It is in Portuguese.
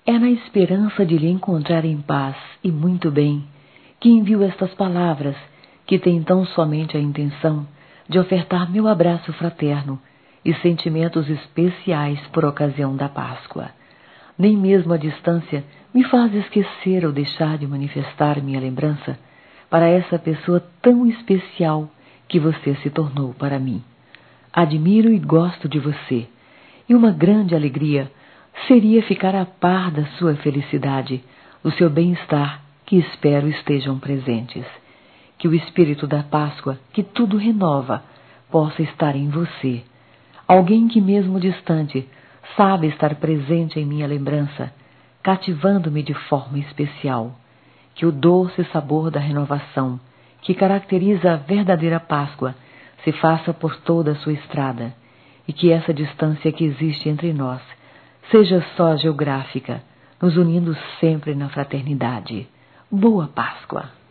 É na esperança de lhe encontrar em paz e muito bem que envio estas palavras, que têm tão somente a intenção de ofertar meu abraço fraterno e sentimentos especiais por ocasião da Páscoa. Nem mesmo a distância me faz esquecer ou deixar de manifestar minha lembrança para essa pessoa tão especial que você se tornou para mim. Admiro e gosto de você, e uma grande alegria seria ficar a par da sua felicidade, do seu bem-estar, que espero estejam presentes. Que o Espírito da Páscoa, que tudo renova, possa estar em você. Alguém que mesmo distante sabe estar presente em minha lembrança, cativando-me de forma especial. Que o doce sabor da renovação, que caracteriza a verdadeira Páscoa, se faça por toda a sua estrada, e que essa distância que existe entre nós seja só geográfica, nos unindo sempre na fraternidade. Boa Páscoa!